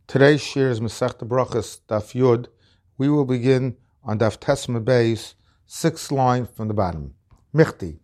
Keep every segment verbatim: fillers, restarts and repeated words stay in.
Today's shir is Masechta Brachos Daf Yud. We will begin on Daf Tesma Beis, sixth line from the bottom. Michti.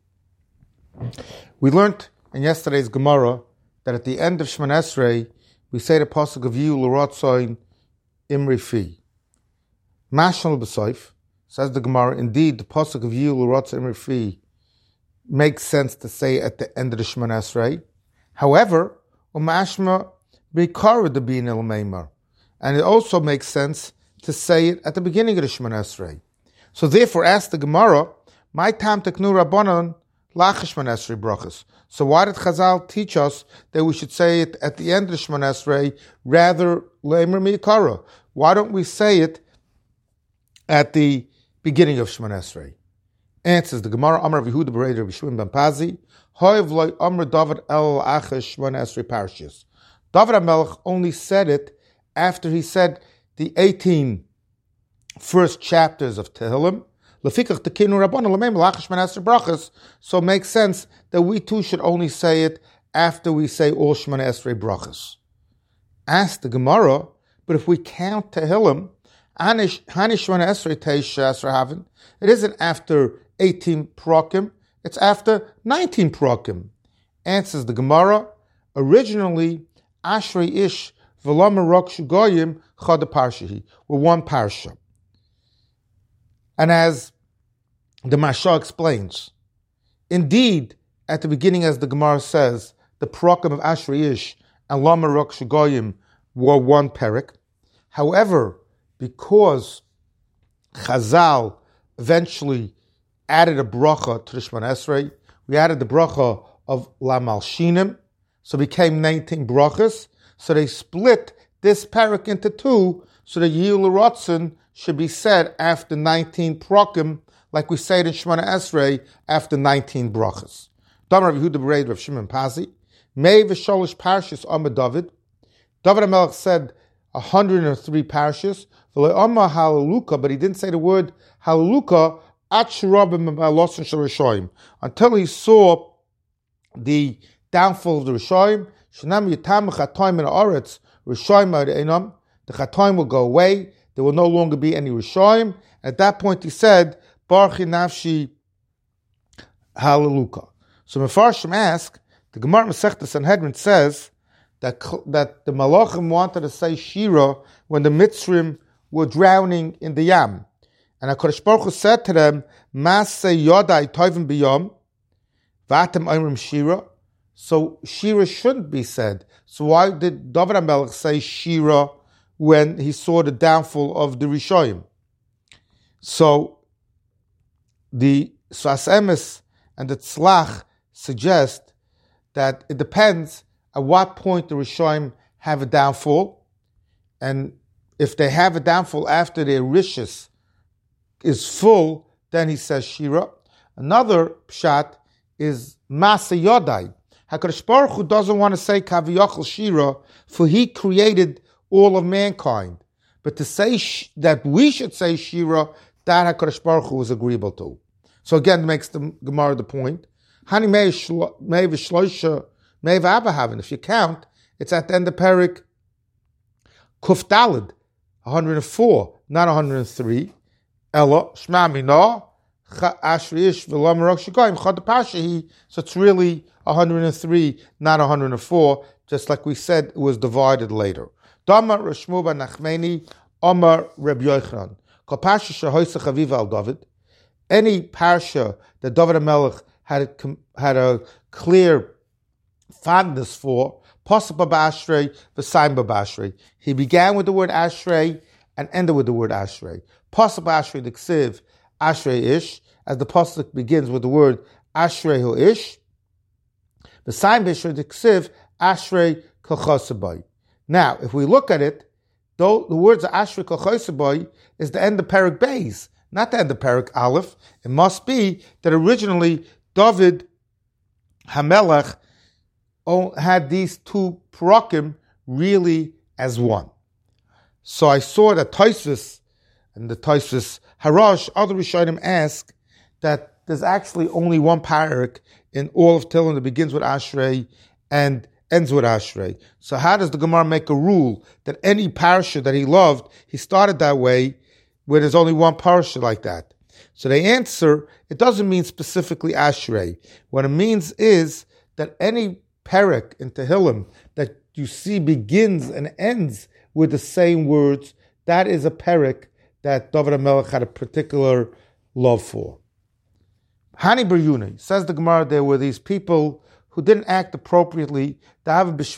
We learned in yesterday's Gemara that at the end of Shemon Esrei we say the pasuk of Yu L'Rotzoin Imri Fi. Mashal B'Soif, says the Gemara, indeed the pasuk of Yu L'Rotzoin Imri Fi makes sense to say at the end of the Shemon Esrei. However, Umashma B'Kara the Bin El Meimar, and it also makes sense to say it at the beginning of the Shemon Esrei. So therefore, ask the Gemara, my tam teknu rabbanon lach Shemon Esrei brachos. So why did Chazal teach us that we should say it at the end of the Shemon Esrei rather leimer B'Kara? Why don't we say it at the beginning of Shemon Esrei? Answers the Gemara, Amar Yehuda B'Rei Rabbi Shimon ben Pazi, Hoiv loy Amar David el achash Shemon Esrei parshas. David HaMelech only said it after he said the eighteen first chapters of Tehillim. Lefikach tekinu rabbanon l'meim l'achas Shemon Esrei brachos. So it makes sense that we too should only say it after we say all Shemon Esrei brachos. Ask the Gemara, but if we count Tehillim, Hani Shemon Esrei Teish Esrei Havin, it isn't after eighteen prakim, it's after nineteen prakim. Answers the Gemara, originally Ashrei Ish V'Lomer Rok Shugoyim Chad Parshahi were one parsha. And as the Mashah explains, indeed, at the beginning, as the Gemara says, the prakim of Ashrei Ish and Lomer Rok Shugoyim were one perik. However, because Chazal eventually added a bracha to the Shemon Esrei, we added the bracha of La Malshinim, so it became nineteen brachas. So they split this parak into two, so the Yu L'Rotzon should be said after nineteen prakim, like we say it in Shemon Esrei after nineteen brachas. Damar Yehuda B'Rei Rav Shimon Pazi, Mei v'sholish parshas Amar David. David HaMelech said one hundred three parshas, v'lo Amar Halaluka, but he didn't say the word Halaluka until he saw the downfall of the Rishoyim. Shenam Yitam Chatoim in Oretz Rishoyim Einam. The Chatoim will go away. There will no longer be any Rishoyim. At that point, he said, Baruch Nafshi Hallelujah. So Mefarshim ask, the Gemara Masechta Sanhedrin says that that the Malachim wanted to say Shira when the Mitzrim were drowning in the Yam. And HaKadosh Baruch Hu said to them, Maseh Yodai Tovim B'Yom, Vatem Oimrim Shira. So Shira shouldn't be said. So why did David HaMelech say Shira when he saw the downfall of the Rishoyim? So the Sfas Emes and the Tzlach suggest that it depends at what point the Rishoyim have a downfall. And if they have a downfall after their Rishis is full, then he says Shira. Another pshat is Masa Yodai. HaKadosh Baruch Hu doesn't want to say Kaviyachal Shira, for he created all of mankind. But to say sh- that we should say Shira, that HaKadosh Baruch Hu is agreeable to. So again, it makes the Gemara the point. Hani mei v'shloisha mei v'abahavin. If you count, it's at the end of Perik Kuf Daled, one hundred four, not one hundred three. Ella Shma Minah Ashrei Ish V'Lomer Rok Shugoyim Chad Parshahi. So it's really one hundred three, not one hundred four, just like we said, it was divided later. Damar Rashmu ben Nachmeni, Amar Reb Yochanan. Kol Parsha shehoisa chaviva al David. Any parsha that David HaMelech had a, had a clear fondness for, Pasuk b'Ashrei, v'Sayim b'Ashrei. He began with the word Ashrei and ended with the word Ashrei. Pasuk b'Ashrei the Ksiv, Ashrei Ish, as the pasuk begins with the word Ashrei Hu Ish. The sign b'Ashrei the Ksiv, Ashrei Kol Chosabai. Now, if we look at it, though the words of Ashrei Kol Chosabai is the end of Perik Beis, not the end of Perik Aleph. It must be that originally David HaMelech had these two prakim really as one. So I saw that Tosfos and the Tosfos Harash, other Rishonim ask that there's actually only one parak in all of Tehillim that begins with Ashrei and ends with Ashrei. So how does the Gemara make a rule that any parasha that he loved, he started that way, where there's only one parasha like that? So they answer, it doesn't mean specifically Ashrei. What it means is that any perek in Tehillim that you see begins and ends with the same words, that is a perek that David HaMelech had a particular love for. Hani Bar Yuna, says the Gemara, there were these people who didn't act appropriately. They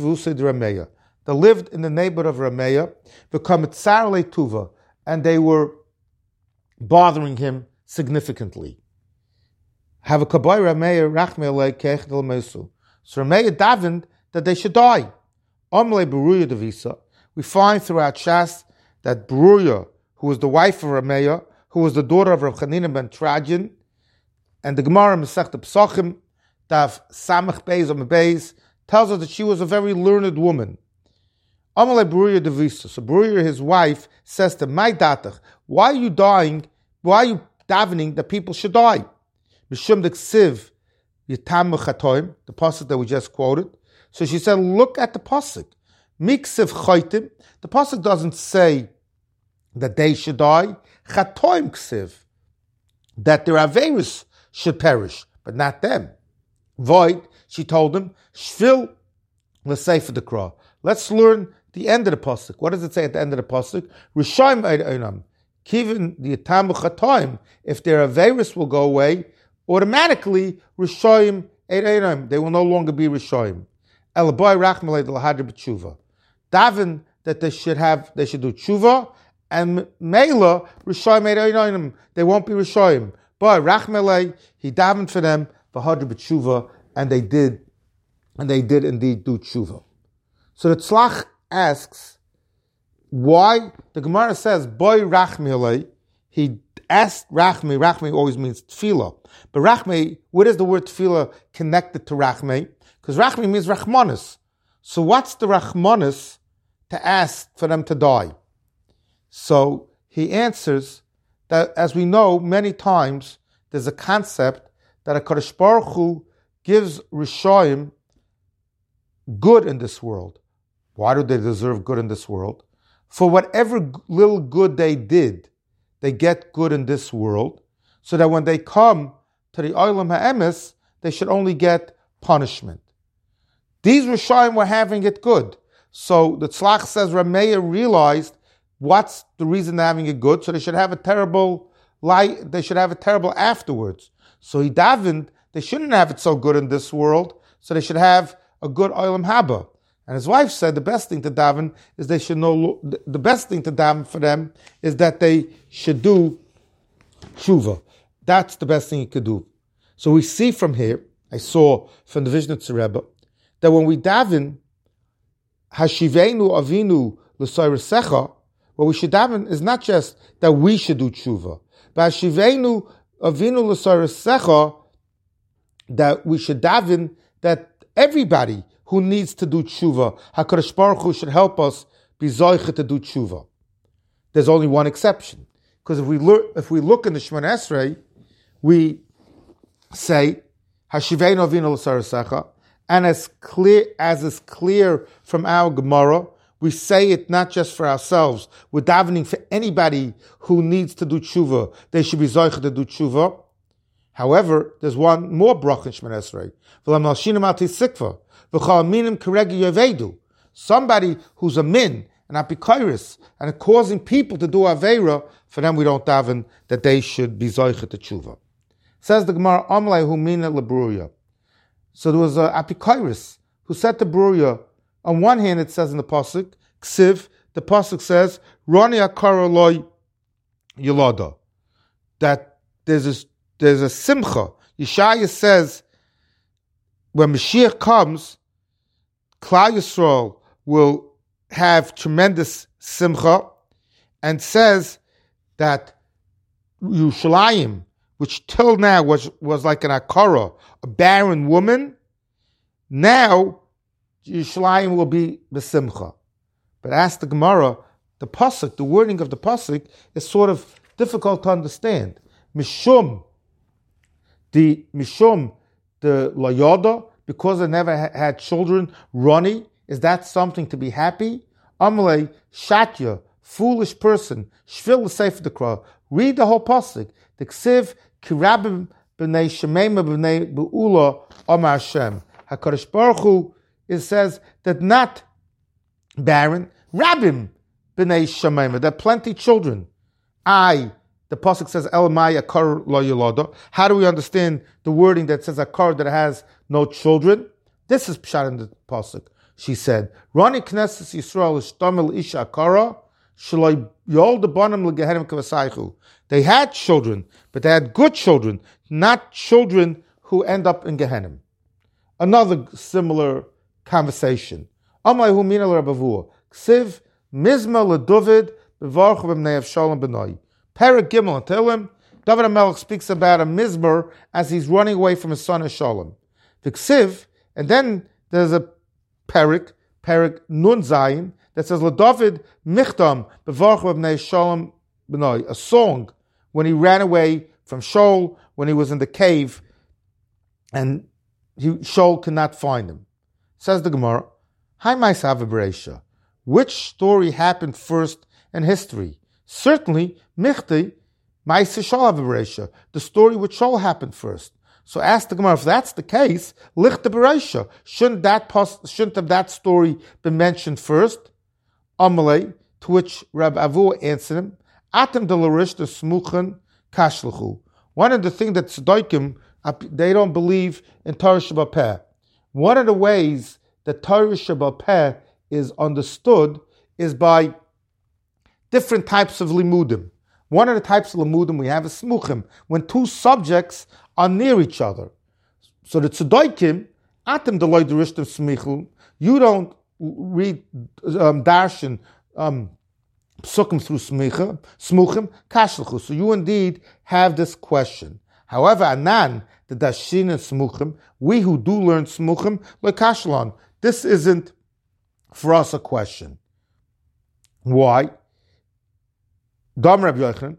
lived in the neighborhood of Rameya, become Tsar Le Tuva, and they were bothering him significantly. Have a kaboy Rameya rachme alei kech del mesu. So Rameya davened that they should die. Omle Beruya devisa. We find throughout Shas that Beruya, who was the wife of Rameya, who was the daughter of Rav Chanina ben Trajan, and the Gemara Masechta Pesachim, Daf Samach Beis Am Beis, tells us that she was a very learned woman. Omle Beruya devisa. So Beruya, his wife, says to my datach, why are you dying? Why are you davening that people should die? Mishum de Ksiv Yitam Chatoim, the pasuk that we just quoted. So she said, look at the pasuk. Miksiv Chaitim. The pasuk doesn't say that they should die. Chatoim Ksiv, that their averis should perish, but not them. Void, she told him, Shvil l'sefer dekra. Let's learn the end of the pasuk. What does it say at the end of the pasuk? Rishayim einam. Kivin the Yitam Chatoim. If their averis will go away, automatically Rishayim einam. They will no longer be Rishayim. Elaboy rachmalei d'lahadr b'tshuva. Daven that they should have, they should do tshuva, and Meila Rishayim einam. They won't be Rishayim. But rachmalei, he davened for them v'hadr b'tshuva, and they did, and they did indeed do tshuva. So the Tzlach asks, why? The Gemara says, boy rachmi, he asked rachmi. Rachmi always means tefillah. But rachmi, where is the word tefillah connected to rachmi? Because rachmi means rachmanis. So what's the rachmanis to ask for them to die? So he answers that, as we know, many times there's a concept that a Kadosh Baruch Hu gives Rishayim good in this world. Why do they deserve good in this world? For whatever little good they did, they get good in this world, so that when they come to the Olam HaEmes, they should only get punishment. These Rishayim were having it good. So the Tzlach says Rameya realized what's the reason they're having it good, so they should have a terrible light, they should have it terrible afterwards. So he davened, they shouldn't have it so good in this world, so they should have a good Olam Haba. And his wife said the best thing to daven is they should know, the best thing to daven for them is that they should do tshuva. That's the best thing you could do. So we see from here, I saw from the Vishnitzer Rebbe, that when we daven, Hashivenu Avinu L'Soyresecha, what we should daven is not just that we should do tshuva, but Hashivenu Avinu L'Soyresecha, that we should daven that everybody who needs to do tshuva, HaKadosh Baruch Hu should help us be zoiche to do tshuva. There's only one exception. Because if we look, if we look in the Shemona Esrei, we say, Hashivenu Avinu L'Soyresecha, and as clear as is clear from our Gemara, we say it not just for ourselves. We're davening for anybody who needs to do tshuva. They should be zoiche to do tshuva. However, there's one more bracha in Shemona Esrei. V'lam nalshinim al tisikva. Somebody who's a min and apikoris and causing people to do aveira, for them we don't daven that they should be zoichet to tshuva. Says the Gemara, Amlei hu mina lebruya. So there was a apikoris who said to Bruya, on one hand it says in the pasuk, ksiv, the pasuk says, Rani akara loy yilada, that there's a, there's a simcha. Yeshaya says, when Mashiach comes, Klal Yisrael will have tremendous simcha, and says that Yerushalayim, which till now was, was like an akara, a barren woman, now Yerushalayim will be the simcha. But ask the Gemara, the pasuk, the wording of the pasuk is sort of difficult to understand. Mishum, the Mishum, the Layoda, because they never ha- had children, Roni, is that something to be happy? Amalei, Shatya, foolish person, Shvil Sefer Dekra, read the whole pasuk. The Ksiv, Kirabim b'nei Shemema b'nei Be'ula Amar Hashem. HaKadosh Baruch Hu, it says that not barren, Rabim b'nei Shemema, there are plenty children. I, the pasuk says, Elamai Akar lo yoloda. How do we understand the wording that says Akar that has no children? This is pshat in the pasuk. She said, Rani Knesset Yisrael ishtamil isha Akara shaloi yol debanim legehenim kavasaychu. They had children, but they had good children, not children who end up in Gehenim. Another similar conversation. Amay hu mina l'Rabavua. Ksiv mizma l'David b'varchu b'mnei Avshalom b'noi. Perek Gimel and Tehillim, David HaMelech speaks about a mizmer as he's running away from his son Avshalom. The Ksiv, and then there's a Perek, Perek Nun Zayin, that says l'David michtam b'varchu b'mnei Avshalom b'noi. A song when he ran away from Shaul, when he was in the cave, and he, Shaul could not find him. Says the Gemara, Hi Ma'asav Bereisha. Which story happened first in history? Certainly, Michti, Ma'aseh Shaul Bereisha, the story with Shaul happened first. So ask the Gemara, if that's the case, Lichte Bereisha, shouldn't that pos- shouldn't have that story been mentioned first? Amalei, to which Rabbi Avu answered him, Atem de l'rish de smuchen kashluchu. One of the things that Tzaddikim, they don't believe in Torah Sheba'al Peh. One of the ways that Torah Sheba'al Peh is understood is by different types of limudim. One of the types of limudim we have is smuchim, when two subjects are near each other. So the Tzaddikim, Atem de l'rish de smuchen, you don't read um, darshan, um, Psukim through smicha, smuchim, kashluchu. So you indeed have this question. However, anan, the dashin and smuchim, we who do learn smuchim, like kashlon, this isn't for us a question. Why? Dam Rabbi Yochanan.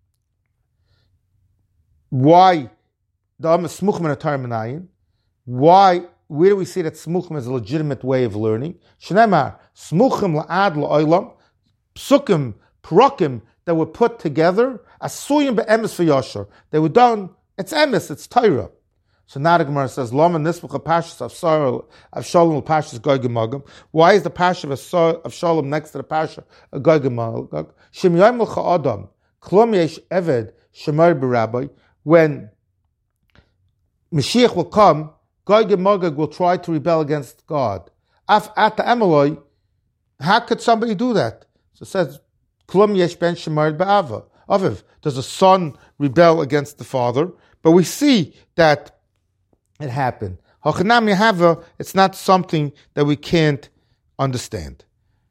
Why? Dam smuchim and atar. Why? Where do we see that smuchim is a legitimate way of learning? Shneimar smuchim la'ad la'olam. Psukim, Purakim that were put together, Asuyim be'emes for Yashar. They were done, it's emes, it's Torah. So now the Gemara says, Lama nispucha pashas Avshalom pashas Gog and Magog. Why is the pasha of Avshalom next to the pasha of Gog and Magog? Shem yoim l'cha adam, klom yesh eved shemar b'rabbi. When Mashiach will come, Gog and Magog will try to rebel against God. Af ata emeloi, how could somebody do that? So it says, Klum yesh ben shemar ba'ava. Aviv, does a son rebel against the father? But we see that it happened. Hachanam Yehava, it's not something that we can't understand.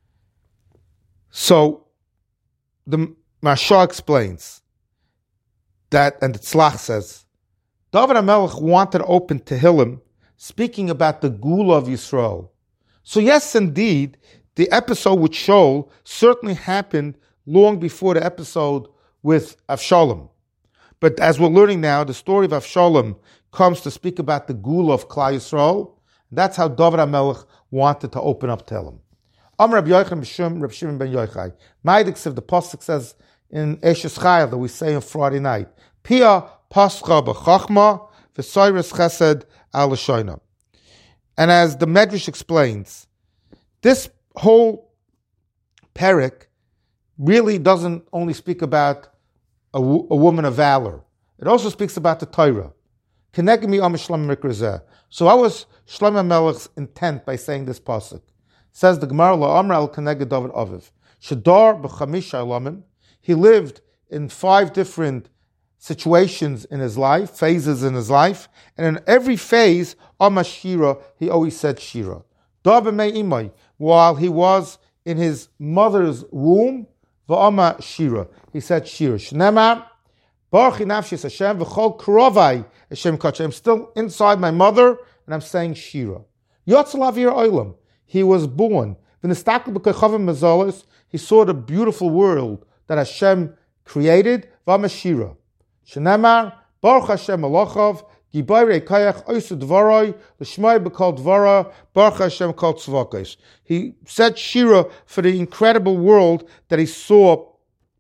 So, the Maharsha explains that, and the Tzlach says, David HaMelech wanted to open Tehillim, speaking about the Gula of Yisrael. So yes, indeed, the episode with Shaul certainly happened long before the episode with Avshalom. But as we're learning now, the story of Avshalom comes to speak about the Gula of Klal Yisrael. That's how David HaMelech wanted to open up Tehillim. Am Rabbi Yochanan b'Shem Rabbi Shimon ben Yochai. Ma'idiksev, the pasuk says in Eshes Chayil that we say on Friday night, Pia pascha b'chachma v'soyres chesed al l'shoina. And as the Medrash explains, this whole perek really doesn't only speak about a, w- a woman of valor. It also speaks about the Torah. So what was Shlomo Melech's intent by saying this pasuk? Says the Gemara, La'amra al Keneged David Aviv. Shadar b'chamisha alamim. He lived in five different situations in his life, phases in his life, and in every phase, Amar Shira, he always said Shira. While he was in his mother's womb, V'ama Shira, he said Shira. Shneimar, Baruch nafshis Hashem v'chol krovai Hashem kacha. I'm still inside my mother, and I'm saying Shira. Yotzal avir olam. He was born. V'nistakl b'kechavim mazalos. He saw the beautiful world that Hashem created. V'ama Shira. Shneimar, Baruch Hashem Elochav Gibayre Kayach Oisu Dvaroi, Lishmai Bekal Dvara, Baruch Hashem Kal Tzvakos. He said Shira for the incredible world that he saw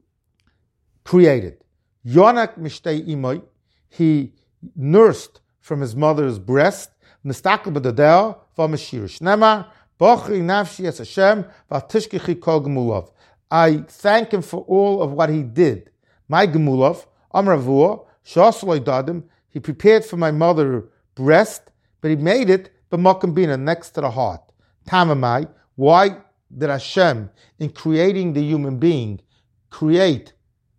created. Yonak Mishtei Imoi, he nursed from his mother's breast. Nistakal B'Dadeo, V'Mashirish. Nemar, Bochri Nafshi Es Hashem, V'Tishkichi Kol Gemulav. I thank him for all of what he did. My Gemulav, Amravua, Shasaloi Dadim, he prepared for my mother breast, but he made it b'makam bina, next to the heart. Tamamai, why did Hashem, in creating the human being, create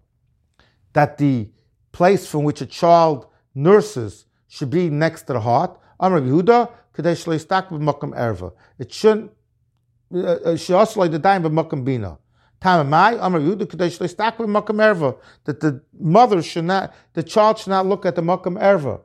that the place from which a child nurses should be next to the heart? Amar Yehuda, kadesh leistak b'makam erva. It shouldn't. Shasaloi Dadim b'makam bina. Tamamai, Amar Yehuda, kadesh leistak b'makam erva. That the mother should not, the child should not look at the makam erva.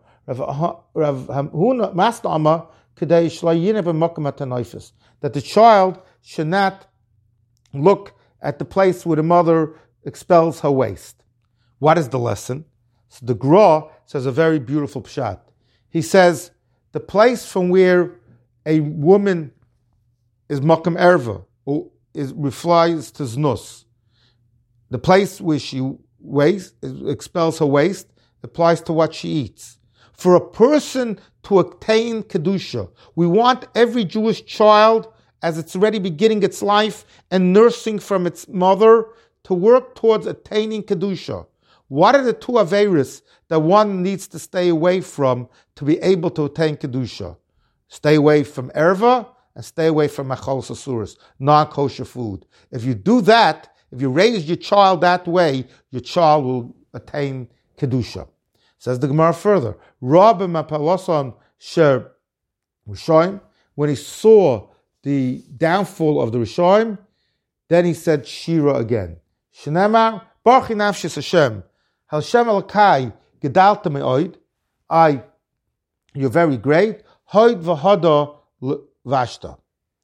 Rav Huna Master Amar kadesh leiyina b'makam atanoifis. That the child should not look at the place where the mother expels her waste. What is the lesson? So the Gra says a very beautiful pshat. He says the place from where a woman is makam erva, or is refers to znus, the place where she waste expels her waste applies to what she eats. For a person to attain kedusha, we want every Jewish child, as it's already beginning its life and nursing from its mother, to work towards attaining kedusha. What are the two averis that one needs to stay away from to be able to attain kedusha? Stay away from erva and stay away from machal sasuras, non-kosher food. If you do that, if you raise your child that way, your child will attain kedusha. Says the Gemara further, Rabbi Mapalosan Sher Rishoim, when he saw the downfall of the Rishoim, then he said Shira again. Shnema Baruch Nafshis Hashem, Hashem Elokai Gedalta Me'oid, I, you're very great, Hoid V'Hada Vashta.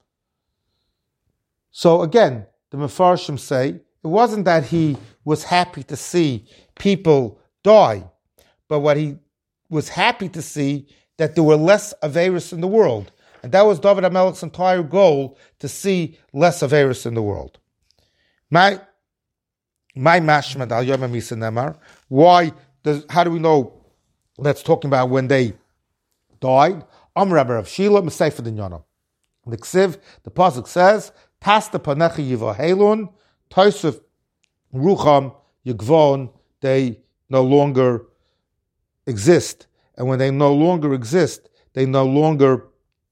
So again, the Mefarshim say, it wasn't that he was happy to see people die, but what he was happy to see, that there were less Averis in the world. And that was David HaMelech's entire goal, to see less Averis in the world. My my mashmad al Yom HaMisa Nemar. Why does, how do we know that's talking about when they died? Am Rabbi Rav Shila, M'Sefer Dinyana. The Ksiv, the Pasuk says, Tasta panecha yivahelun, Tosef rucham yigvon, they no longer exist. And when they no longer exist, they no longer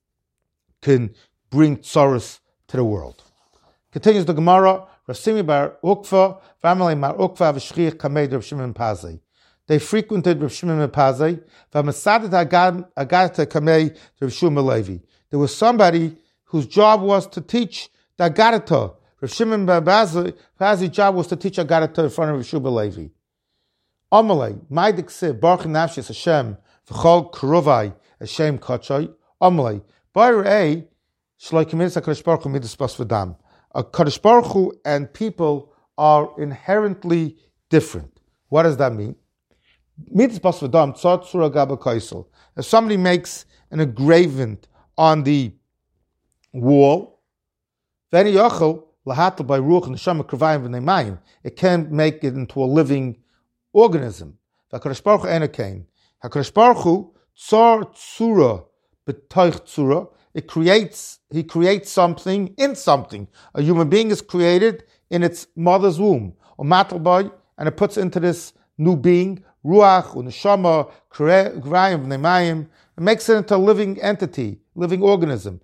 can bring tsaros to the world. Continues the Gemara, Rasimi bar Ukva, family mar Ukva v'shchiach kamed Rav Shimon Pazai. They frequented Rav Shimon Pazai, v'masadet agata kamei Rav Shimon Levi. There was somebody whose job was to teach the Agadata. Rav Shimon Pazai's job was to teach Agadata in front of Rav Shimon Levi. Amalei, my diksiv, Baruch Nafshis Hashem, v'chol Kuruvai, Hashem Kachai, Amalei, Baruch Shloi Kemidas HaKadosh Baruch Hu Midas Bas V'Dam. A Kadosh Baruch Hu and people are inherently different. What does that mean? Midas Bas V'Dam, Tzad Tzura Gaba Kaisel. If somebody makes an engraving on the wall, V'eni Yochel, Lahatel by Ruach Neshama Krivayim V'Neimayim, it can make it into a living organism. HaKadosh Baruch Hu Enekein. HaKadosh Baruch Hu, Tzar Tzura, B'Toich Tzura, it creates, he creates something in something. A human being is created in its mother's womb, or matalboy, and it puts into this new being, ruach, uneshama, krayim, v'neimayim, it makes it into a living entity, living organism.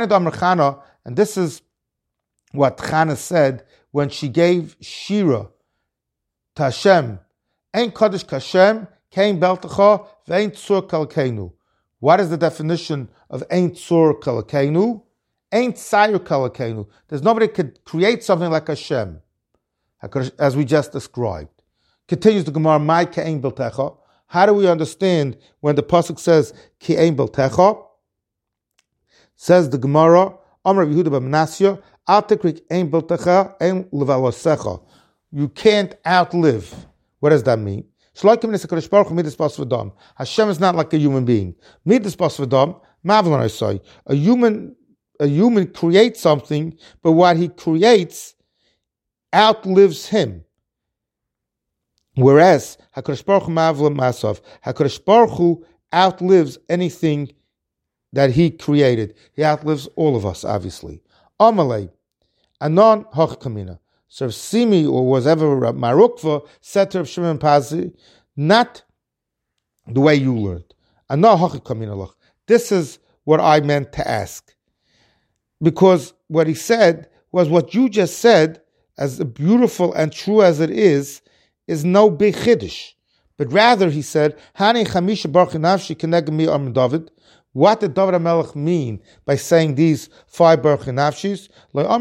And this is what Chana said when she gave Shira to Hashem. Ein kodesh kashem, kein beltecha, ve'ein tzur kalkeinu. What is the definition of Ein Tzur Kalakenu? Ein Tzayir Kalakenu. There's nobody could create something like Hashem, as we just described. Continues the Gemara, Mai Ke'ein Beltecha. How do we understand when the Pasuk says Ke'ein Beltecha? Says the Gemara, Amar Yehuda b'Menasya, Al Tikrik Ein Beltecha, Ein Levalosecha. You can't outlive. What does that mean? Shloikim is a Kodesh Baruch Hu midas bas v'dam. Hashem is not like a human being. Midas bas v'dam, mavlan I say. A human, a human creates something, but what he creates outlives him. Whereas HaKadosh Baruch Hu mavlan masav. HaKadosh Baruch Hu outlives anything that he created. He outlives all of us, obviously. Amalei, anon hoch kamina. So if Simi or whatever Marukva said to Rav Shimon Pazi, not the way you learned. Anon hoch kamina. This is what I meant to ask. Because what he said was what you just said, as beautiful and true as it is, is no big chiddush. But rather, he said, Hani chamisha baruch nafshi keneged mi am David. What did David HaMelech mean by saying these five Baruch Nafshis?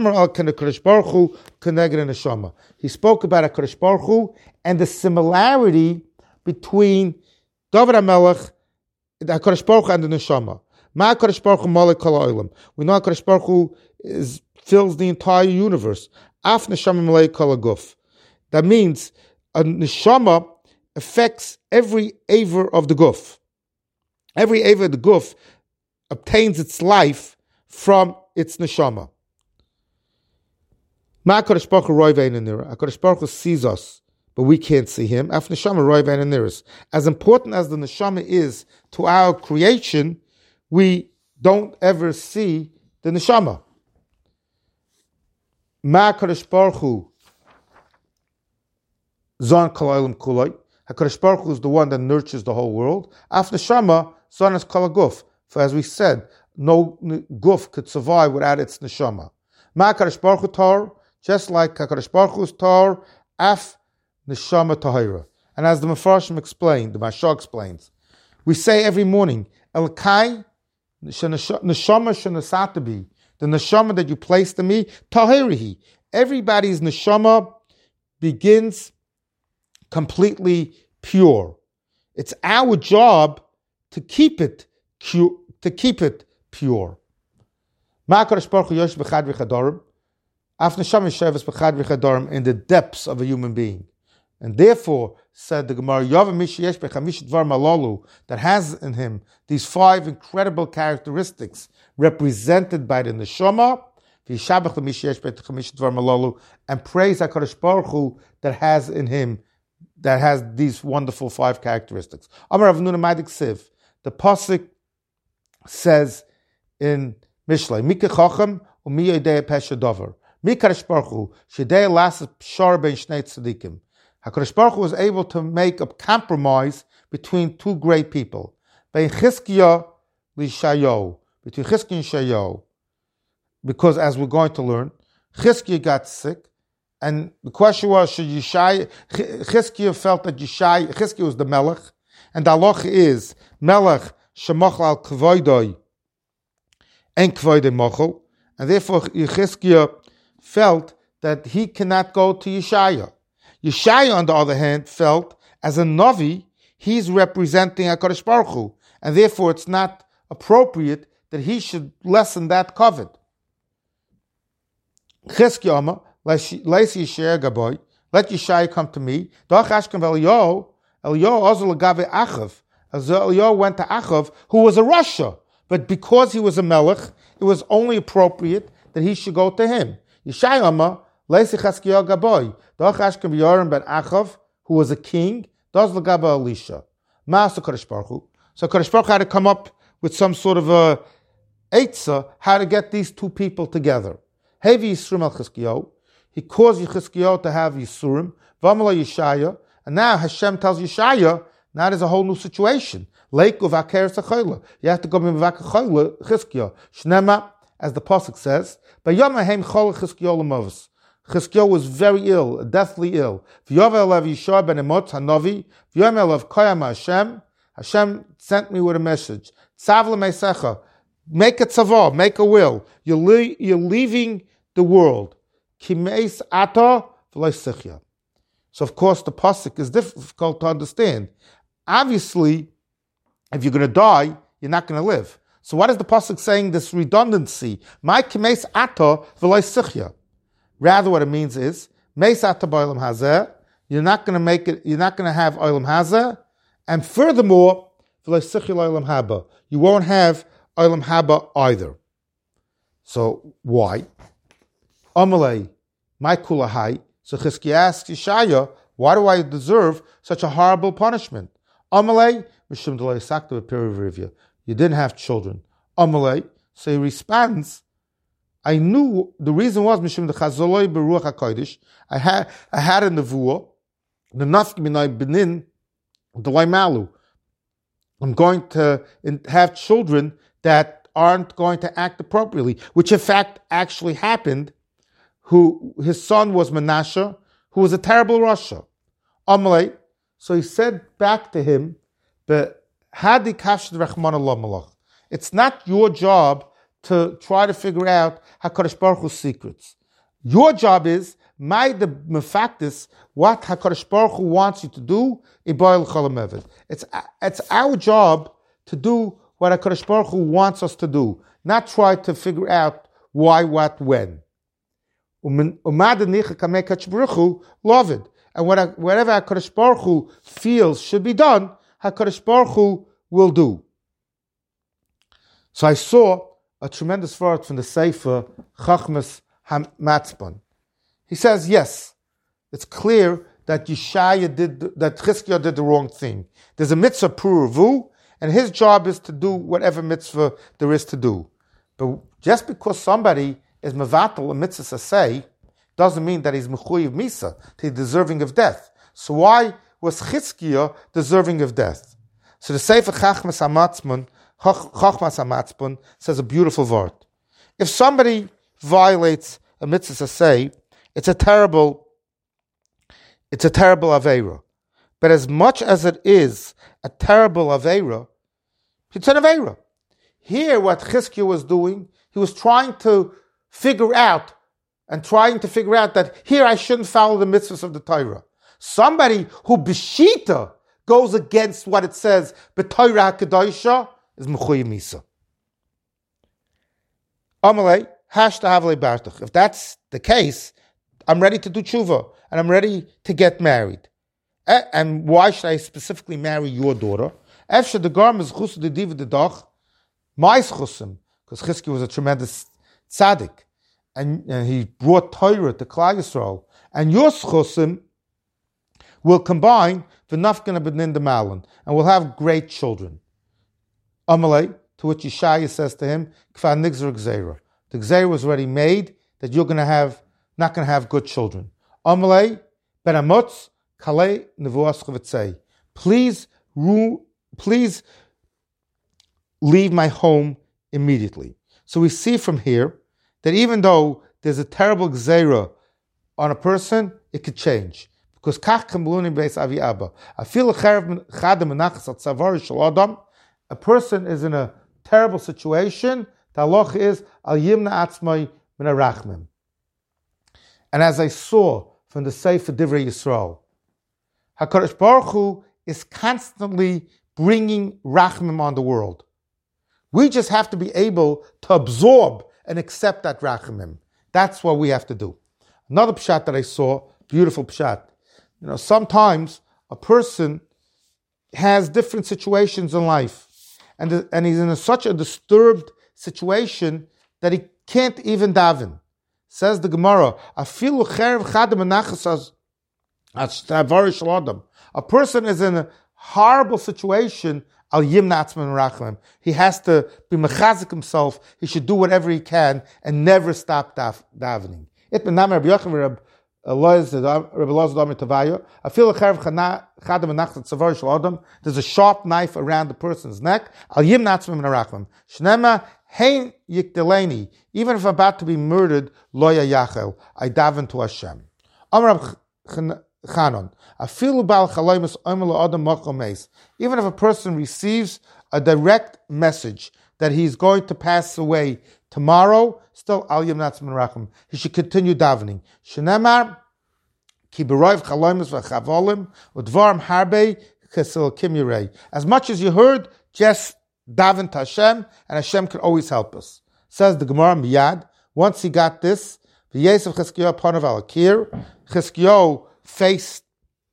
He spoke about a Kodesh Baruch Hu and the similarity between David HaMelech, the Kodesh Baruch Hu and the Neshama. Ma Kodesh Baruch Hu malek kol ha'olam. We know Kodesh Baruch Hu is fills the entire universe. Af Neshama malek kol ha'guf. That means a Neshama affects every aver of the guf. Every Eva of the Guf obtains its life from its neshama. Ma HaKadosh Baruch Hu roi ve'ein nira. HaKadosh Baruch Hu sees us, but we can't see him. Af neshama roi ve'ein niras. As important as the neshama is to our creation, we don't ever see the neshama. Ma HaKadosh Baruch Hu zon kol ha'olam kuloi. HaKadosh Baruch Hu is the one that nurtures the whole world. Af neshama zon es kol ha'guf. For as we said, no guf could survive without its neshama. Ma HaKadosh Baruch Hu tar, just like HaKadosh Baruch Hu's tar, af neshama tahira. And as the Mefarshim explained, the Mashal explains, we say every morning, Elkai neshama shenasatabi, the neshama that you placed in me, tahirihi. Everybody's neshama begins completely pure. It's our job to keep it to keep it pure. Ma HaKadosh Baruch Hu yosh b'chad v'chadorim, af neshama yosheves b'chad v'chadorim, in the depths of a human being. And therefore, said the Gemara, Yavim mish yesh b'chamish dvar malalu, that has in him these five incredible characteristics represented by the neshama, v'yishabach l'mish yesh b'chamish dvar malalu, and praise HaKadosh Baruch Hu that has in him, that has these wonderful five characteristics. Amar Rav Nuna Madik Siv, the pasuk says in Mishlei, Mika Chacham u'mi yodei pesha dover. Mika Kadosh Baruch Hu shedei las shar ben shnei tzadikim. HaKadosh Baruch Hu was able to make a compromise between two great people, ben Chizkiah l'Yishayahu, between Chizkiah and Yishayahu. Because as we're going to learn, Chizkiah got sick, and the question was, should Yishai, Chizkiah felt that Yishai, Chizkiah was the Melech, and the halacha is, Melech shemachal al kvoidoi, and kvoidoi machal, and therefore Chizkiah felt that he cannot go to Yeshaya. Yeshaya, on the other hand, felt, as a Navi, he's representing HaKadosh Baruch Hu, and therefore it's not appropriate that he should lessen that covet. Chizkiah Amar, let Yeshaya come to me. Eliyahu went to Achav, who was a Rasha, but because he was a Melech, it was only appropriate that he should go to him. Yeshaya Amar, ben Achav, who was a king, does Lagaba Elisha. Master Kodesh Baruch Hu. So Kodesh Baruch Hu had to come up with some sort of a eitzah, how to get these two people together. Hevi Yisrum al Chizkiyahu. He caused Chizkiyahu to have Yisurim. Vamala Yeshaya. And now Hashem tells Yeshaya, now there's a whole new situation. Leik uvaker sachayla. You have to go b'mivak chayla Chizkiyahu. Shnema, as the pasuk says, Bayom ahem chol Chizkiyahu l'movus. Chizkiyahu was very ill, deathly ill. V'yovel elav Yeshua ben Emot hanavi. V'yom elav koyam Hashem. Hashem sent me with a message. Tzav l'meisecha. Make a tzavah, make a will. You're, le- you're leaving the world. Kimeis ata v'lo sichya. So of course the pasuk is difficult to understand. Obviously, if you're going to die, you're not going to live. So what is the pasuk saying? This redundancy. My kimeis ata v'lo sichya. Rather, what it means is meis ata ba'olam hazeh. you're not going to make it, you're not going to have Olam Haza, and furthermore, you won't have Olam Haba either. So why? Amalei, my kulahai. So Chizkiah asks Yeshaya, why do I deserve such a horrible punishment? Amalei, Mishum Delay Sakta Perivivya. You didn't have children. Amalei. So he responds, I knew the reason was Mishum the Chazoloi Beruach HaKodesh. I had I had a nevuah, the nafki minai benin, the malu. I'm going to have children that aren't going to act appropriately, which in fact actually happened. Who his son was Menashe, who was a terrible Rasha. Amalei. So he said back to him, "But hadi kashd rachman Allah malach." It's not your job to try to figure out HaKadosh Baruch Hu's secrets. Your job is my the mefaktis what HaKadosh Baruch Hu wants you to do. It's it's our job to do what HaKadosh Baruch Hu wants us to do, not try to figure out why, what, when. And whatever HaKadosh Baruch Hu feels should be done, HaKadosh Baruch Hu will do. So I saw a tremendous word from the Sefer Chachmas HaMatzpon. He says, yes, it's clear that Yeshaya did, that Chizkiah did the wrong thing. There's a mitzvah puravu, and his job is to do whatever mitzvah there is to do. But just because somebody is mevatel a mitzvah say, doesn't mean that he's mechuyev misa, he's deserving of death. So why was Chizkiah deserving of death? So the Sefer Chachmas HaMatzpon, Chachmas HaMatzpon says a beautiful word. If somebody violates a mitzvah say, it's a terrible, it's a terrible aveira. But as much as it is a terrible aveira, it's an aveira. Here, what Chizkiah was doing, he was trying to figure out and trying to figure out that here I shouldn't follow the mitzvahs of the Torah. Somebody who b'shita goes against what it says, b'Torah HaKadoshah, is mechuyev misa. Amalei, hashta havlei bartach. If that's the case, I'm ready to do tshuva, and I'm ready to get married. And why should I specifically marry your daughter? Efshe the garm is chus de div de doch, my chusim, because Chizkiah was a tremendous tzaddik, and, and he brought Torah to Klal Yisrael, and your chusim will combine v'nafkena b'nin de malin, and will have great children. Amalei, to which Yeshaya says to him, Kfa nigzer gzeira. The gzeira was already made that you're going to have, not going to have good children. Amalei, ben amotz, kalei nevuas chavetzei. Please, ru, please leave my home immediately. So we see from here that even though there's a terrible gzeira on a person, it could change. Because kach kamlunim beis avi abba. Afil chadav menachas at tzavar shel adam. A person is in a terrible situation. The halach is al yimna atzmai min harachmim. And as I saw from the Sefer Divrei Yisrael, HaKadosh Baruch Hu is constantly bringing rachmim on the world. We just have to be able to absorb and accept that rachmim. That's what we have to do. Another pshat that I saw, beautiful pshat. You know, sometimes a person has different situations in life. And, the, and he's in a, such a disturbed situation that he can't even daven. Says the Gemara, "Afilu cherev chadam menachas as tavarish l'adam." A person is in a horrible situation. Al yimna atzman rachmim. He has to be mechazik himself. He should do whatever he can and never stop dav- davening. It benam Rabbi Yochanan Rabbi Elazar Dami Tavaya. Afilu cherev chadam menachas tavarish l'adam. There's a sharp knife around the person's neck. Al yimna atzman rachmim. Shnema. Hein yikdeleni, even if I'm about to be murdered, loya yachel, I daven to Hashem. Amar Chanon, afilu bal chalaymus oimel adam machomeis. Even if a person receives a direct message that he's going to pass away tomorrow, still al yim natzman rachim. He should continue davening. Shenemar ki beroiv chalaymus v'chavolim udvarim harbe chesil kim yirei. As much as you heard, just daven to Hashem, and Hashem can always help us. Says the Gemara Miyad, once he got this, V'yesav Chizkiyahu panav al akir, Chizkiyahu faced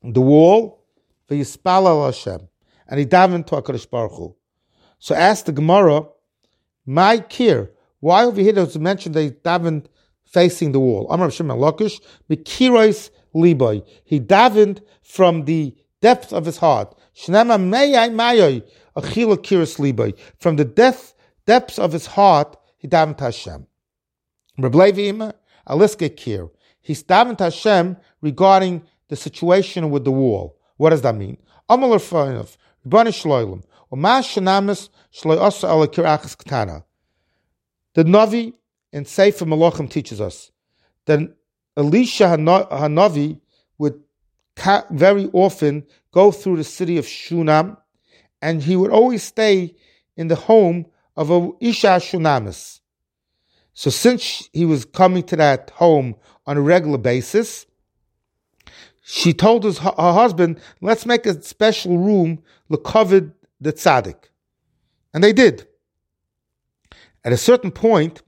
the wall, v'yispalel Hashem, and he davened to HaKadosh Baruch Hu. So ask the Gemara, my kir, why over here does it mention they davened facing the wall? Amar Shimon Lakish, b'kiros liboy. He davened from the depth of his heart. Shnema meyai mayoi, achila kiros liboy. From the depth, depths of his heart, he davened to Hashem. Reb Levi Ima, aliske kir. He davened to Hashem regarding the situation with the wall. What does that mean? Amal Rafainov, Rebbeinu Shloilem, Uma Shanamis Shloi Asa Ala Kirachas Ketana. The Navi in Sefer Malachim teaches us that Elisha Hanavi would very often go through the city of Shunam, and he would always stay in the home of a Isha Shunamis. So since he was coming to that home on a regular basis, she told his, her husband, let's make a special room l'kovid the tzaddik. And they did. At a certain point,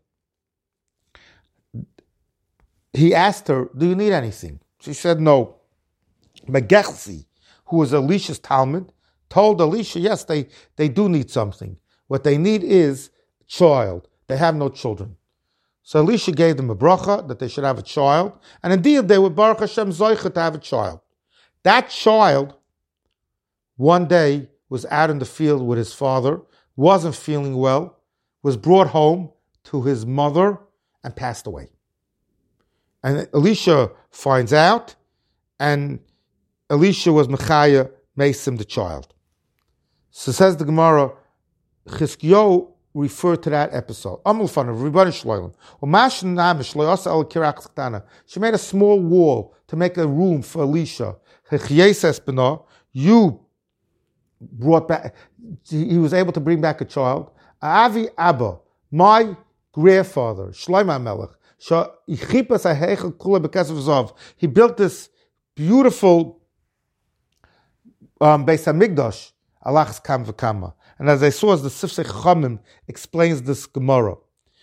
he asked her, do you need anything? She said no. Megechzi, who was Elisha's Talmud, told Elisha, yes, they, they do need something. What they need is a child. They have no children. So Elisha gave them a bracha that they should have a child. And indeed, they were Baruch Hashem Zoicha to have a child. That child, one day, was out in the field with his father, wasn't feeling well, was brought home to his mother, and passed away. And Elisha finds out, and Elisha was Mechaya, Mesim, the child. So says the Gemara, Chizkiyahu referred to that episode. She made a small wall to make a room for Elisha. You brought back, he was able to bring back a child. Avi Abba, my grandfather, Shlomo Melech, he built this beautiful um, Beis HaMikdash, Alachas Kam V'Kama. And as I saw, as the Sifsei Chachamim explains this Gemara,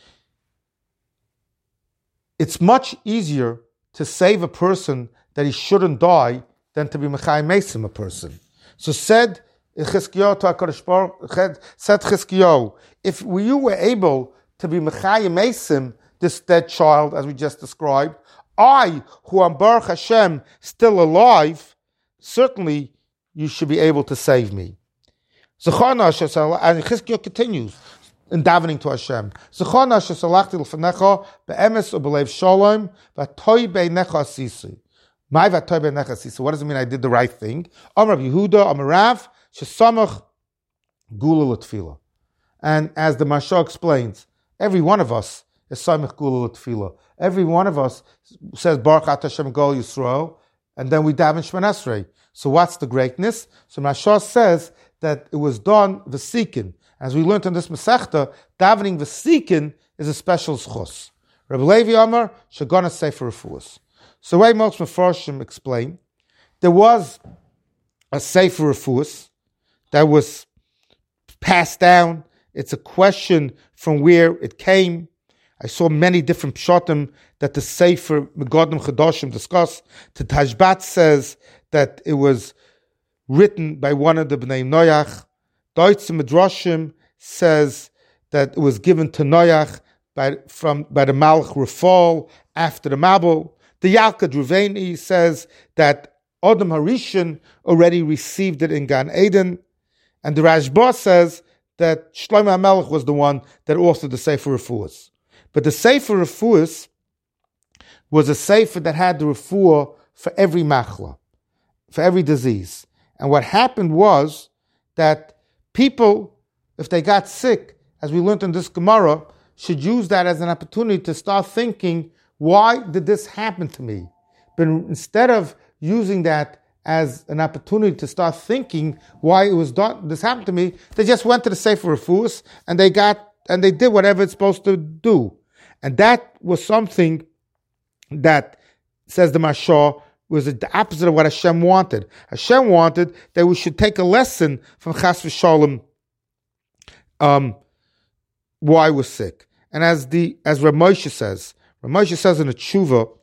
it's much easier to save a person that he shouldn't die than to be Mechai Mesim a person. So said Chizkiyahu to HaKadosh Baruch, said Chizkiyahu, if you were able to be Mechai Mesim, this dead child, as we just described, I, who am Baruch Hashem, still alive, certainly you should be able to save me. And Chizkiyahu continues in davening to Hashem. What does it mean I did the right thing? And as the Mashal explains, every one of us is Samech Gula L'Tfilah. Every one of us says Baruch Ata Hashem Gol Yisrael, and then we daven Shemon Esrei. So what's the greatness? So Mashal says that it was done v'sikin. As we learned in this Masechta, davening v'sikin is a special schos. Rabbi Levi Amar, Shagana Sefer Refuos. So the way most Mefarshim explain, there was a Sefer Refuos that was passed down. It's a question from where it came. I saw many different pshatim that the Sefer Megadim Chadashim discuss. The Tashbat says that it was written by one of the Bnei Noach. Deutsche Midrashim says that it was given to Noach by, from, by the Malach Rafal after the Mabul. The Yalkut Ruveni says that Adam Harishon already received it in Gan Eden. And the Rashba says that Shlomo HaMelech was the one that authored the Sefer Refuos. But the Sefer Refuos was a Sefer that had the Refuah for every machla, for every disease. And what happened was that people, if they got sick, as we learned in this Gemara, should use that as an opportunity to start thinking, why did this happen to me? But instead of using that as an opportunity to start thinking why it was done, this happened to me, they just went to the Sefer Refuos and they got and they did whatever it's supposed to do. And that was something that, says the Mashal, was the opposite of what Hashem wanted. Hashem wanted that we should take a lesson from Chas v'Shalom, um, why we're sick. And as the as Rav Moshe says, Rav Moshe says in a tshuva,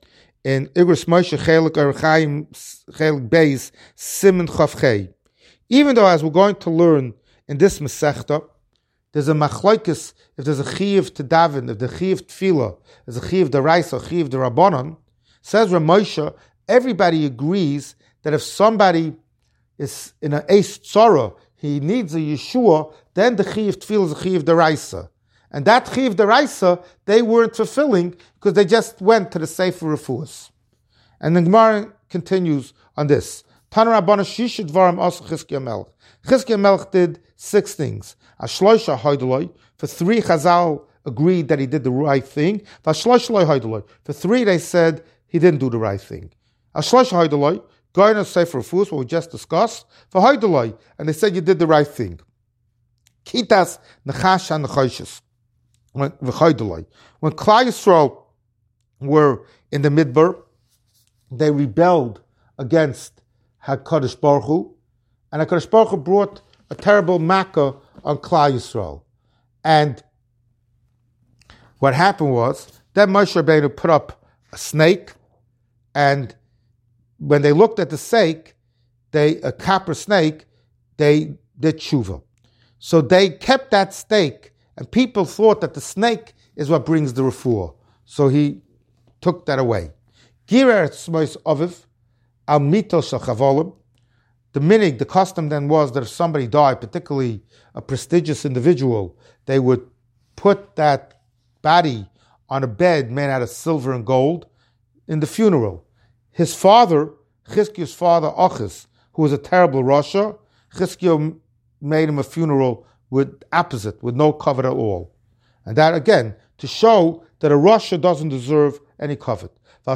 in Igros Moshe Chelik Archaim Chelik Beis Siman Chav Chei. Even though, as we're going to learn in this Masechta, there's a machlokes, if there's a chiyuv to daven, if the chiyuv tefillah, there's a chiyuv deraisa, chiyuv derabanan, says Rav Moshe, everybody agrees that if somebody is in an eis tzara, he needs a Yeshua, then the chiyuv tefillah is a chiyuv deraisa. And that chiyuv deraisa, they weren't fulfilling because they just went to the Sefer Refuos. And the Gemara continues on this. Tana Rabbana Shisha Dvarim Asa Chizkiya Melech. Chizkiya Melech did six things. Ashloisha Hoidoloi. For three, Chazal agreed that he did the right thing. Ashloisha Hoidoloi. For three, they said he didn't do the right thing. Ashloisha Hoidoloi. Going to Sefer Refuos, what we just discussed. For Hoidoloi. And they said you did the right thing. Kitas Nechash and Nechoshes. When V'Hoidoloi. When Klal Yisrael were in the Midbar, they rebelled against HaKadosh Baruch Hu, and HaKadosh Baruch Hu brought a terrible makkah on Klal Yisrael. And what happened was, then Moshe Rabbeinu put up a snake, and when they looked at the snake, they, a copper snake, they did tshuva. So they kept that snake, and people thought that the snake is what brings the refuah. So he took that away. Girer Tzmois Aviv, Al Mito Shel Chavolim. The minig, the custom then was that if somebody died, particularly a prestigious individual, they would put that body on a bed made out of silver and gold in the funeral. His father, Chizkiya's father, Achis, who was a terrible Rasha, Chizkiya made him a funeral with opposite, with no covet at all. And that, again, to show that a Rasha doesn't deserve any covet.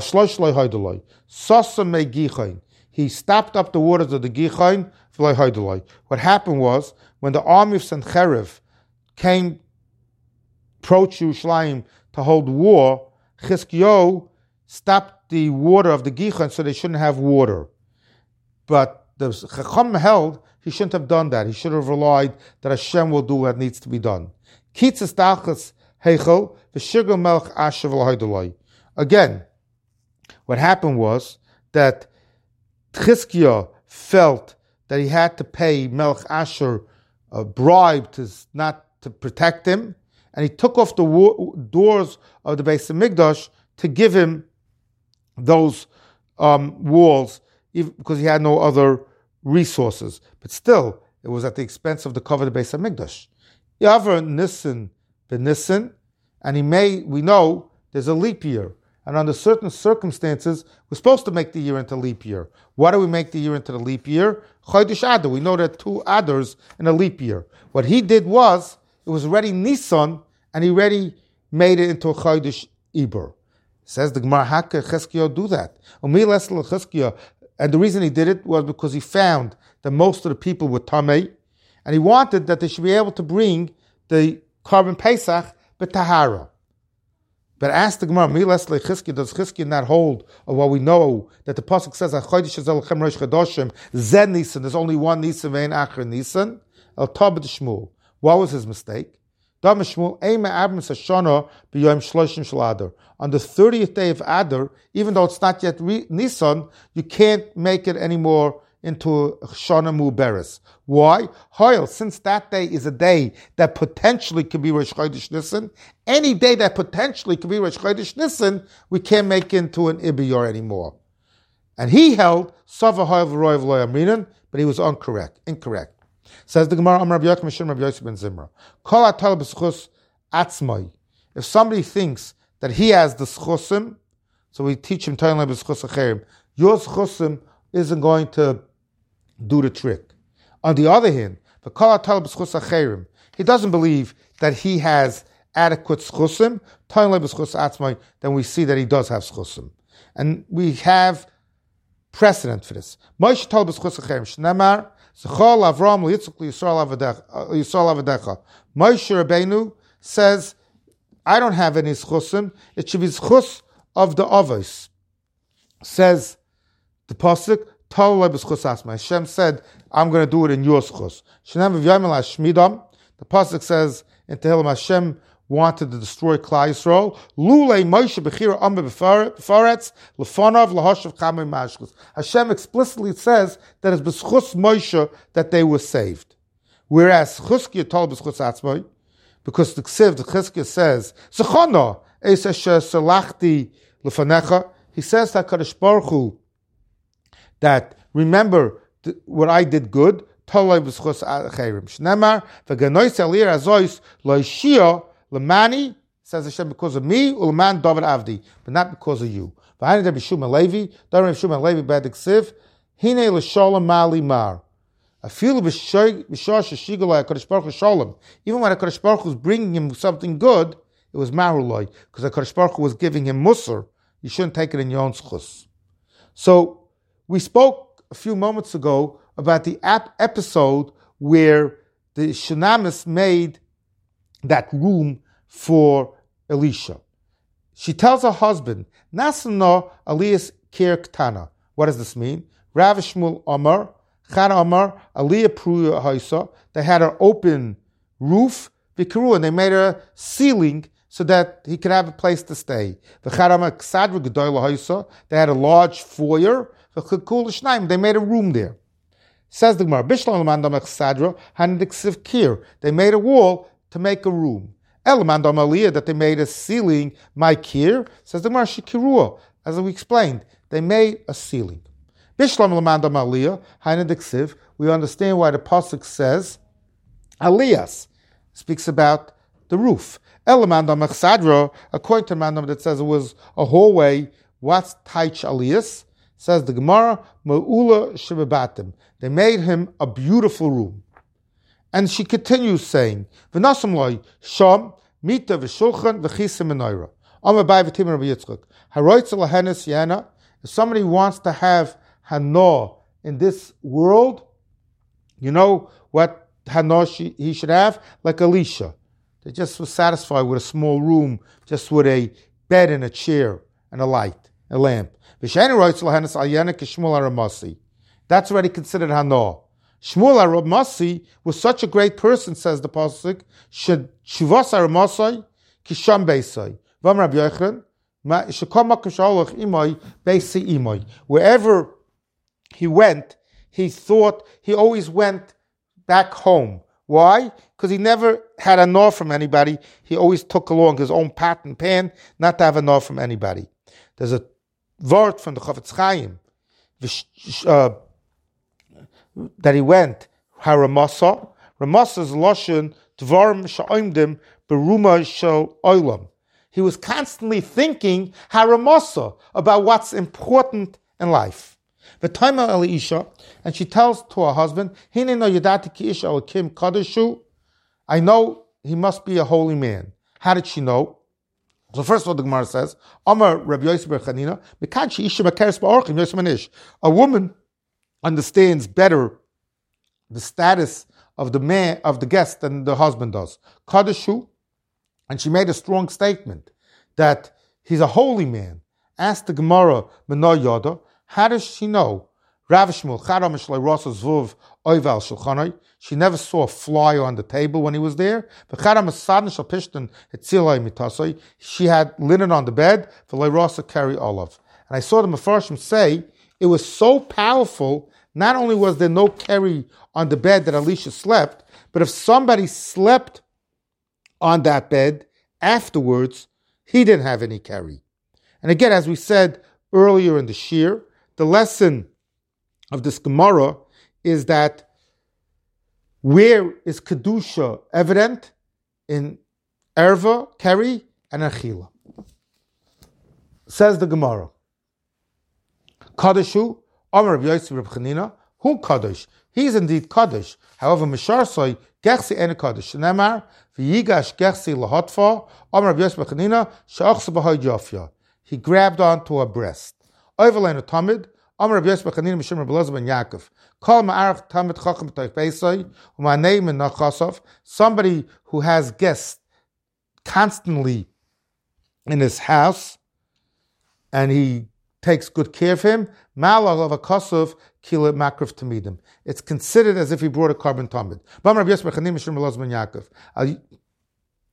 He stopped up the waters of the Gichain. What happened was, when the army of Sennacherib came, approached Yerushalayim to hold war, Chizkiyahu stopped the water of the Gichain so they shouldn't have water. But the Chacham held he shouldn't have done that. He should have relied that Hashem will do what needs to be done. Again, what happened was that Chizkiya felt that he had to pay Melech Asher a bribe to not to protect him, and he took off the wo- doors of the Beis Hamikdash to give him those um, walls, even, because he had no other resources. But still, it was at the expense of the cover of the Beis Hamikdash. Yavar Nissen ben Nissen, and he may we know there's a leap year. And under certain circumstances, we're supposed to make the year into leap year. Why do we make the year into the leap year? Chodesh Adar. We know there are two Adars in a leap year. What he did was, it was already Nisan, and he already made it into a Chodesh Iber. Says the Gemara, how could Chizkiyahu do that? And the reason he did it was because he found that most of the people were Tamei, and he wanted that they should be able to bring the Carbon Pesach b'Tahara. But ask the Gemara, does Chizkiyahu not hold of what we know that the pasuk says Zed Nisan? There's only one Nisan, vein Acher Nisan. El Tabed Shmuel. What was his mistake? On the thirtieth day of Adar, even though it's not yet re- Nisan, you can't make it anymore into Shana Mu'beres. Why? Hoyle, since that day is a day that potentially could be Rosh Chodesh Nisan, any day that potentially could be Rosh Chodesh Nisan, we can't make into an Ibiyor anymore. And he held Sava Hoyle V'Roy V'Loy Amrinan, but he was incorrect. Incorrect. Says the Gemara, Amar Rabbi Yochanan Mishum Rabbi Yosef ben Zimra. Kol atal b'schus atzmai. If somebody thinks that he has the schusim, so we teach him Tayin b'schus acherim, your schusim isn't going to do the trick. On the other hand, the kol atal b'schus acherim, he doesn't believe that he has adequate schusim, Tayin b'schus atzmai, then we see that he does have schusim. And we have precedent for this. Moshe tal b'schus acherim, shnemar, Moshe Rabbeinu says, I don't have any schusim. It should be schus of the avos. Says the pasuk, Hashem said, I'm going to do it in your schus. The pasuk says in Tehillim, Hashem wanted to destroy Klal Yisrael. Lulei Moshe bechira ambe b'faretz lefonav lahoshav chamei mashkus. Hashem explicitly says that it's b'schus Moshe that they were saved. Whereas Chizkiah told b'schus atzmai, because the Ksiv, the Chizkiah says, Zechona es asher salachti lefanecha. He says to HaKadosh Baruch Hu that remember th- what I did good. Toloi b'schus acherim. Shnemar v'ganois alir azois loishia lemani, says Hashem, because of me, uleman David Avdi, but not because of you. V'hani de b'shum alevi, David b'shum alevi b'ed ksiv, hine l'sholem ma'ali mar. I feel b'shah sheshigolai HaKadosh Baruch Hu sholem. Even when HaKadosh Baruch Hu was bringing him something good, it was maruloi, because HaKadosh Baruch Hu was giving him musar. You shouldn't take it in your own schus. So, we spoke a few moments ago about the ap- episode where the Shunamis made that room for Elisha. She tells her husband, Nasana Aliyas Kir Ktana. What does this mean? Rav Shmuel Omar, Chana Omar, Aliyah Pruya Haisa. They had an open roof, Vikaru, and they made a ceiling so that he could have a place to stay. They had a large foyer. They made a room there. Says the Gemara, they made a wall to make a room. That they made a ceiling, my kir. Says the Gemara, shikirua. As we explained, they made a ceiling. We understand why the pasuk says Aliyas speaks about the roof. According to the Mandam that says it was a hallway, what's Taich Aliyas? Says the Gemara, Ma'ula Shibabatim. They made him a beautiful room. And she continues saying, V'nasam loy, Sham, Mita v'shulchan v'chisa menorah. Amabai v'tim Rabbi Yitzchak. Haroitza lahenes yana. If somebody wants to have hana in this world, you know what hana she, he should have? Like Elisha. They just was satisfied with a small room, just with a bed and a chair and a light, a lamp. That's already considered hana. Shmuel HaRamasi was such a great person, says the pasuk. Should Shuvas HaRamasai kisham beisai. Vam Rabbi Yochanan shekam makom shalach imay beisi imay. Wherever he went, he thought he always went back home. Why? Because he never had a nor from anybody. He always took along his own pot and pan, not to have a nor from anybody. There's a word from the Chafetz Chaim uh, that he went. Haramasa. Ramasa is lashon dvarim sha'oimdim beruma shel olam. He was constantly thinking haramasa, about what's important in life. V'taima Elisha, and she tells to her husband, Hine no yadati ki ish alakim kadeshu. I know he must be a holy man. How did she know? So first of all, the Gemara says, Amar Rabbi Yosef bar Chanina, Mekachi isha makeres ba'orchim Yosef manish. A woman understands better the status of the man, of the guest, than the husband does. Kadeshu, and she made a strong statement that he's a holy man. Asked the Gemara, Meno Yoda, how does she know? Rav Shmuel, Chadam Shlei Rosa Zvuv Oival Shulchanai. She never saw a fly on the table when he was there. She had linen on the bed. Rosa carry olive. And I saw the Mefarshim say it was so powerful. Not only was there no carry on the bed that Elisha slept, but if somebody slept on that bed afterwards, he didn't have any carry. And again, as we said earlier in the shir, the lesson of this Gemara is that where is Kedusha evident? In Erva, Keri, and Achila. Says the Gemara. Kadeshu, Amar Rabbi Yosef Reb Chanina, who Kadesh? He is indeed Kadesh. However, Mishar Soy, Gersi ene Kadesh. Nemar, V'yigash Gersi lahotfa, Amar Rabbi Yosef Reb Chanina, She'achse b'hoy jafya. He grabbed onto her breast. Oivelein Tamid, Amar Rabbi Yosef Chanina Mishim Rabbi Elazar ben Yaakov. Kol ma'arach tamid chacham b'toich beisai, u'manei min nachasov. Somebody who has guests constantly in his house, and he takes good care of him. Ma'alav of a kosov kila makrav tamidim. It's considered as if he brought a carbon tamid. Amar Rabbi Yosef Chanina Mishim Rabbi Elazar ben Yaakov.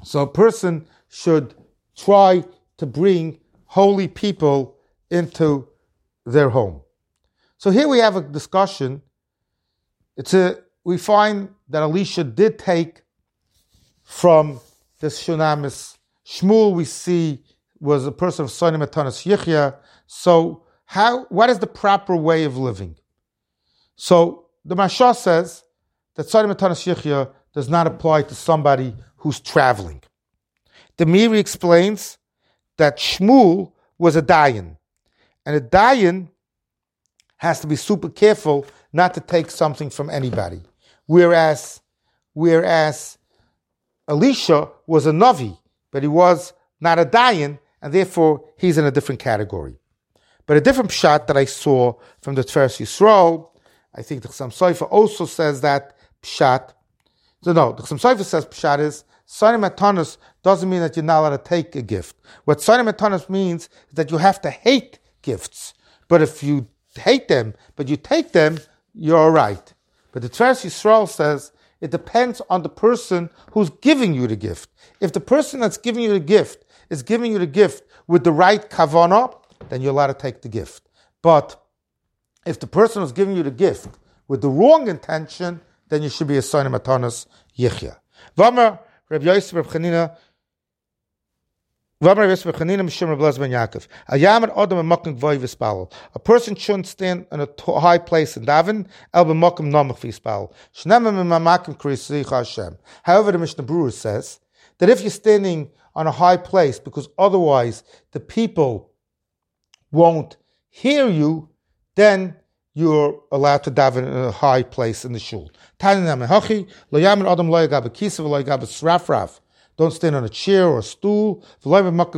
So a person should try to bring holy people into their home. So here we have a discussion. It's a we find that Elisha did take from this Shunamis. Shmuel, we see, was a person of Sonim Matanas Yichya. So how what is the proper way of living? So the Mashah says that Sonim Matanas Yichya does not apply to somebody who's traveling. The Miri explains that Shmuel was a dayan, and a dayan has to be super careful not to take something from anybody. Whereas, whereas Elisha was a navi, but he was not a dayan, and therefore he's in a different category. But a different pshat that I saw from the Tveres Yisrael, I think the Chassam Sofer also says that pshat. So no, the Chassam Sofer says pshat is Sonim Matanos doesn't mean that you're not allowed to take a gift. What Sonim Matanos means is that you have to hate gifts. But if you hate them, but you take them, you're all right. But the Tveres Yisrael says it depends on the person who's giving you the gift. If the person that's giving you the gift is giving you the gift with the right kavanah, then you're allowed to take the gift. But if the person who's giving you the gift with the wrong intention, then you should be a Sonim Matanos Yichya. V'amar Reb Yosef Reb Chanina A person shouldn't stand in a high place and daven. However, the Mishnah Berurah says that if you're standing on a high place because otherwise the people won't hear you, then you're allowed to daven in a high place in the shul. Don't stand on a chair or a stool. Standing on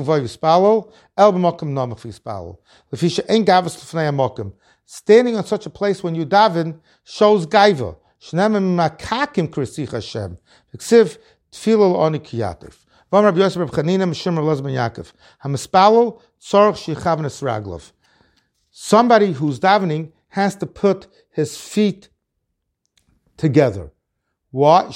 such a place when you daven shows gaiva. Somebody who's davening has to put his feet together. Why?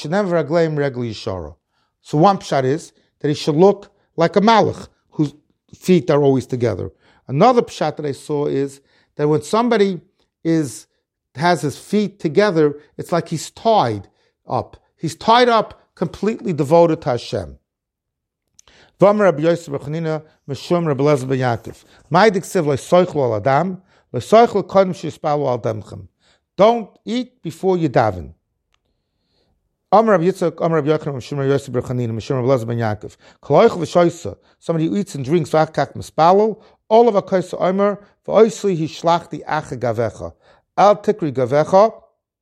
So one pshat is that he should look like a malach whose feet are always together. Another pshat that I saw is that when somebody is has his feet together, it's like he's tied up. He's tied up, completely devoted to Hashem. Don't eat before you daven. Amar Rabbi Yitzchak, Amar Rabbi Yochanan, Mishum Rabbi Yosef Berchanin, Mishum Rabbi Elazar ben Yaakov. K'loichel v'shoisa, somebody who eats and drinks v'achkak mispalo, all of a koisa Omer, v'oisli hishlachti acha gavecha, al tikri gavecha,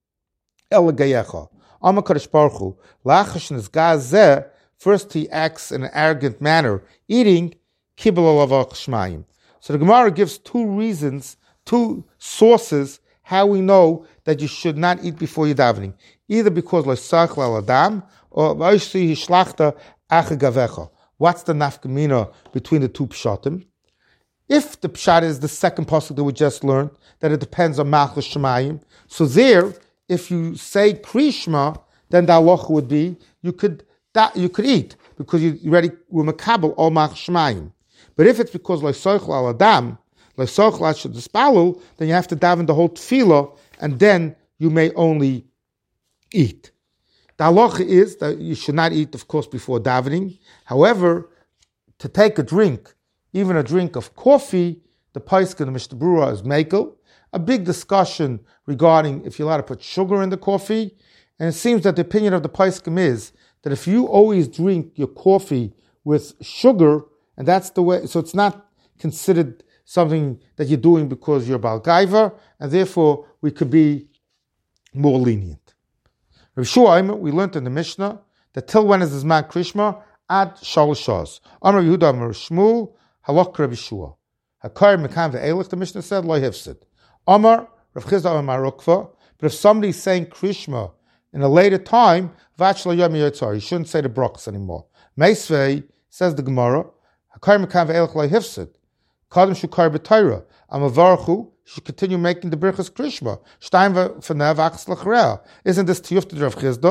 el gayecha. Amar Kadosh Baruch Hu, lachash nizgaz zeh, first he acts in an arrogant manner, eating kibul olav shmayim. So the Gemara gives two reasons, two sources, how we know that you should not eat before you're davening. Either because loisach al adam or loishi hishlachta acha gavecha. What's the nafkamina between the two pshatim? If the pshat is the second pasuk that we just learned, that it depends on malchus shemayim. So there, if you say krishma, then the halacha would be you could you could eat because you already were makabel all malchus shemayim. But if it's because loisach al adam, loisach al shadispalu, then you have to daven the whole tefillah, and then you may only eat. The halacha is that you should not eat, of course, before davening. However, to take a drink, even a drink of coffee, the Paiskin, the Mishnah Berurah is mekel. A big discussion regarding if you're allowed to put sugar in the coffee. And it seems that the opinion of the Paiskin is that if you always drink your coffee with sugar, and that's the way, so it's not considered something that you're doing because you're Baal Gaiva, and therefore we could be more lenient. Rav Shua, we learned in the Mishnah that till when is the Zman Krishma? Ad Shalosh Shas. Amar Yehuda Amar Shmuel, Halach Rav Shua. Hakar Mekan ve'elech, the Mishnah said, Lo Hefsid. Amar Rav Chizda Amar Rukva. But if somebody is saying Krishma in a later time, Vach Lo Yom Yotzar, you shouldn't say the brachas anymore. Meisvei, says the Gemara, Hakar Mekan ve'elech Lo Hefsid. Kadam Shukar B'Torah. Amavarchu, should continue making the Birchas Krishma. Stein v'fanav achs l'chrea. Isn't this tiyufta Rav Chizda?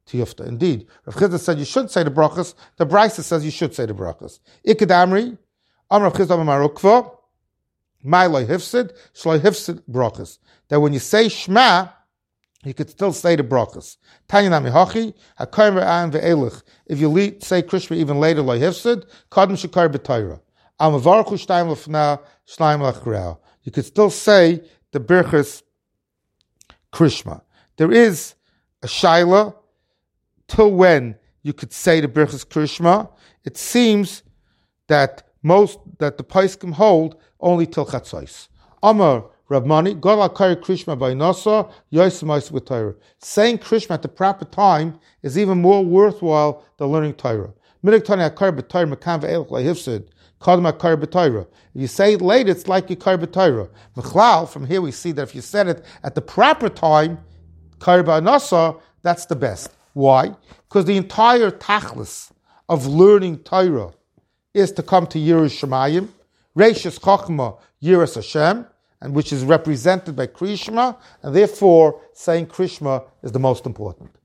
tiyufta. Indeed, Rav Chisda said you should say the brachas. The Brisa says you should say the brachas. Ikad Amri, Amar Rav Chisda Amar Ukva, My loy hifsid, shloy hifsid brachas. That when you say Shema, you could still say the brachas. Tanya nami hachi, hakayim re'an ve'elich. If you le- say Krishma even later, loy hifsid, kadim shekar b'tayra. Al mevaruchu shtayim l'fna, shlayim l'achreah. You could still say the birchas Krishma. There is a shaila till when you could say the birchas Krishma. It seems that most that the poskim hold only till chatzos. Amar Rav Mani, God al kari Krishma by Nasa, Yosimais with Torah. Saying Krishma at the proper time is even more worthwhile than learning Torah. Midiktani akari b'Torah mekan ve'elch lehifsid, kadam akari b'Torah. If you say it late, it's like you kari b'Torah. Mechlal, from here we see that if you said it at the proper time, kari b'Nasa, that's the best. Why? Because the entire tachlis of learning Torah is to come to Yiras Shemayim, Reishis Chachma, Yiras Hashem, and which is represented by Krishma, and therefore saying Krishma is the most important.